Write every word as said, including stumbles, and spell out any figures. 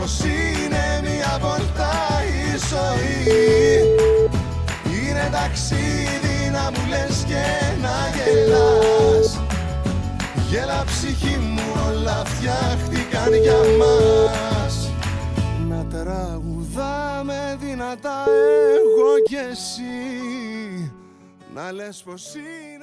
πως είναι μια βόλτα η ζωή. Είναι ταξίδι να μου λες και να γελάς. Γέλα ψυχή μου, όλα φτιάχτηκαν για μας. Να τραγουδάμε δυνατά εγώ κι εσύ, να λες πως είναι